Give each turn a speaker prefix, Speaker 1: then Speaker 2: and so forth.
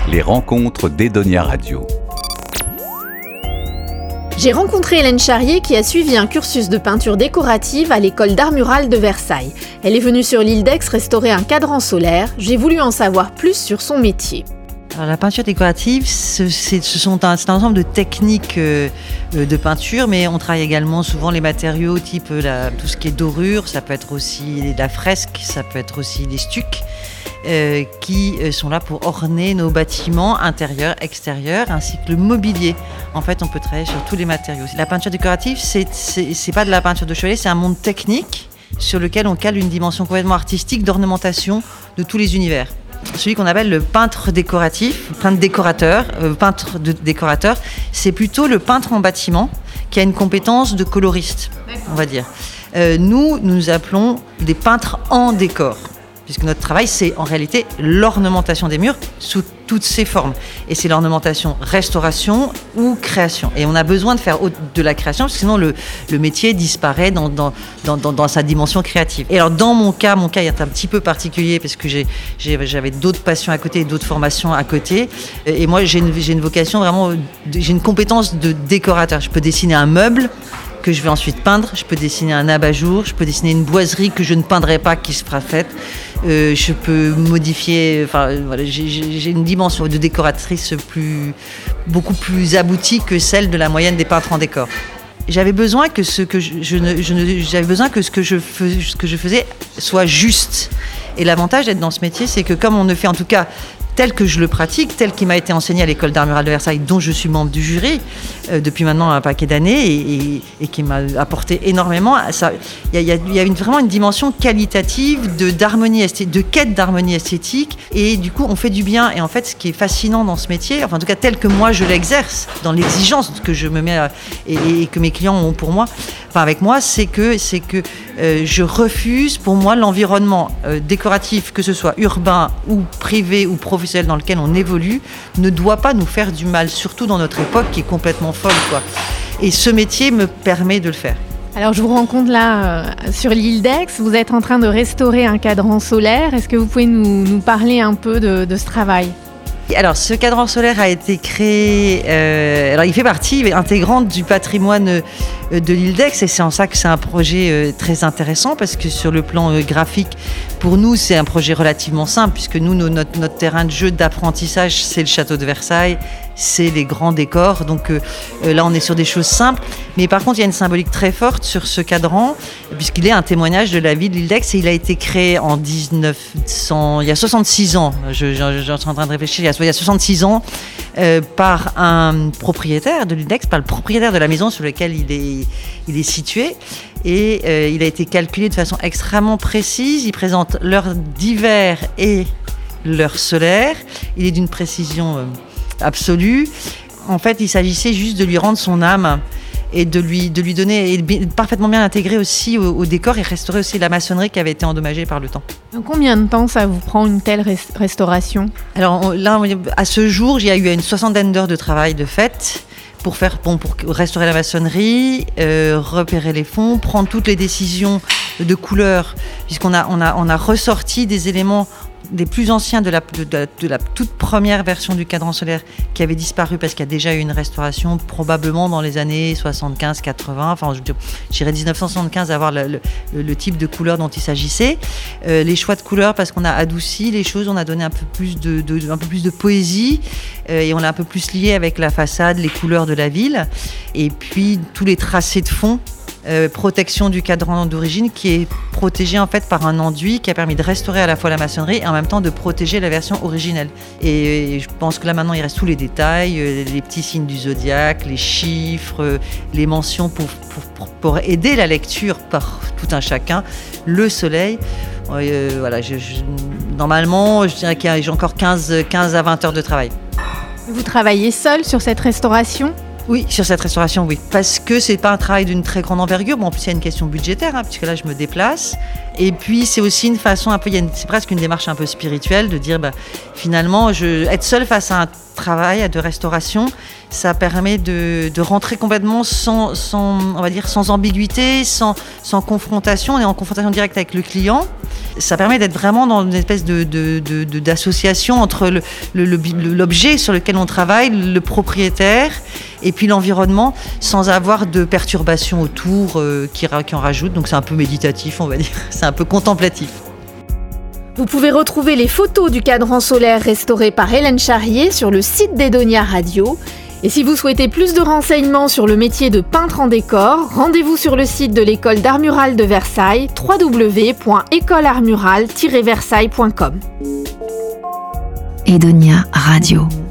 Speaker 1: Les rencontres d'Edonia Radio.
Speaker 2: J'ai rencontré Hélène Charrier qui a suivi un cursus de peinture décorative à l'école d'art mural de Versailles. Elle est venue sur l'île d'Aix restaurer un cadran solaire. J'ai voulu en savoir plus sur son métier.
Speaker 3: Alors, la peinture décorative, c'est un ensemble de techniques de peinture, mais on travaille également souvent les matériaux type tout ce qui est dorure, ça peut être aussi la fresque, ça peut être aussi les stucs, qui sont là pour orner nos bâtiments intérieurs, extérieurs, ainsi que le mobilier. En fait, on peut travailler sur tous les matériaux. La peinture décorative, c'est pas de la peinture de chevalet, c'est un monde technique sur lequel on cale une dimension complètement artistique d'ornementation de tous les univers. Celui qu'on appelle le peintre décoratif, peintre décorateur, c'est plutôt le peintre en bâtiment qui a une compétence de coloriste, on va dire. Nous appelons des peintres en décor, puisque notre travail, c'est en réalité l'ornementation des murs sous toutes ses formes. Et c'est l'ornementation restauration ou création. Et on a besoin de faire de la création, parce que sinon le métier disparaît dans sa dimension créative. Et alors dans mon cas est un petit peu particulier, parce que j'avais d'autres passions à côté et d'autres formations à côté. Et moi, j'ai une vocation vraiment, j'ai une compétence de décorateur. Je peux dessiner un meuble que je vais ensuite peindre, je peux dessiner un abat-jour, je peux dessiner une boiserie que je ne peindrai pas, qui se fera faite. Je peux modifier, voilà, j'ai une dimension de décoratrice beaucoup plus aboutie que celle de la moyenne des peintres en décor. J'avais besoin que ce que je faisais soit juste. Et l'avantage d'être dans ce métier, c'est que comme on ne fait en tout cas tel que je le pratique, tel qu'il m'a été enseigné à l'école d'art mural de Versailles, dont je suis membre du jury depuis maintenant un paquet d'années et qui m'a apporté énormément. Il y a vraiment une dimension qualitative d'harmonie esthétique, de quête d'harmonie esthétique, et du coup on fait du bien. Et en fait, ce qui est fascinant dans ce métier, enfin en tout cas tel que moi je l'exerce, dans l'exigence que je me mets et que mes clients ont pour moi, avec moi, c'est que je refuse, pour moi, l'environnement décoratif, que ce soit urbain ou privé ou professionnel dans lequel on évolue, ne doit pas nous faire du mal, surtout dans notre époque qui est complètement folle, quoi. Et ce métier me permet de le faire.
Speaker 2: Alors je vous rencontre là sur l'île d'Aix, vous êtes en train de restaurer un cadran solaire. Est-ce que vous pouvez nous parler un peu de ce travail ?
Speaker 3: Alors, ce cadran solaire a été créé, il fait partie intégrante du patrimoine de l'île d'Aix, et c'est en ça que c'est un projet très intéressant, parce que sur le plan graphique, pour nous, c'est un projet relativement simple, puisque nous, notre terrain de jeu d'apprentissage, c'est le château de Versailles, c'est les grands décors. Donc là, on est sur des choses simples. Mais par contre, il y a une symbolique très forte sur ce cadran, puisqu'il est un témoignage de la vie de l'île d'Aix, et il a été créé en 1900, il y a 66 ans. Je suis en train de réfléchir, il y a 66 ans, par un propriétaire de l'île d'Aix, par le propriétaire de la maison sur laquelle il est situé. Et il a été calculé de façon extrêmement précise. Il présente l'heure d'hiver et l'heure solaire. Il est d'une précision absolue. En fait, il s'agissait juste de lui rendre son âme et de lui donner, et parfaitement bien intégrer aussi au décor, et restaurer aussi la maçonnerie qui avait été endommagée par le temps.
Speaker 2: Donc, combien de temps ça vous prend une telle restauration ?
Speaker 3: Alors là, à ce jour, il y a eu une 60aine d'heures de travail de fait pour restaurer la maçonnerie, repérer les fonds, prendre toutes les décisions de couleur, puisqu'on a ressorti des éléments des plus anciens de la toute première version du cadran solaire qui avait disparu, parce qu'il y a déjà eu une restauration probablement dans les années 75-80, enfin je dirais 1975, à voir le type de couleur dont il s'agissait. Les choix de couleurs, parce qu'on a adouci les choses, on a donné un peu plus de poésie, et on l'a un peu plus lié avec la façade, les couleurs de la ville, et puis tous les tracés de fond. Protection du cadran d'origine qui est protégé en fait par un enduit qui a permis de restaurer à la fois la maçonnerie et en même temps de protéger la version originelle. Et je pense que là maintenant il reste tous les détails, les petits signes du zodiaque, les chiffres, les mentions pour aider la lecture par tout un chacun, le soleil. Voilà, normalement je dirais qu'il y a encore 15 à 20 heures de travail.
Speaker 2: Vous travaillez seul sur cette restauration ?
Speaker 3: Oui, sur cette restauration, oui. Parce que c'est pas un travail d'une très grande envergure. Bon, en plus, il y a une question budgétaire, puisque là, je me déplace. Et puis, c'est aussi une façon un peu, c'est presque une démarche un peu spirituelle de dire, finalement, être seul face à un travail de restauration, ça permet de rentrer complètement sans ambiguïté, sans confrontation. On est en confrontation directe avec le client. Ça permet d'être vraiment dans une espèce d'association entre l'objet sur lequel on travaille, le propriétaire et puis l'environnement, sans avoir de perturbations autour qui en rajoutent. Donc c'est un peu méditatif, on va dire. C'est un peu contemplatif.
Speaker 2: Vous pouvez retrouver les photos du cadran solaire restauré par Hélène Charrier sur le site d'Edonia Radio. Et si vous souhaitez plus de renseignements sur le métier de peintre en décor, rendez-vous sur le site de l'école d'art mural de Versailles, www.écoleartmural-versailles.com.
Speaker 4: Edonia Radio.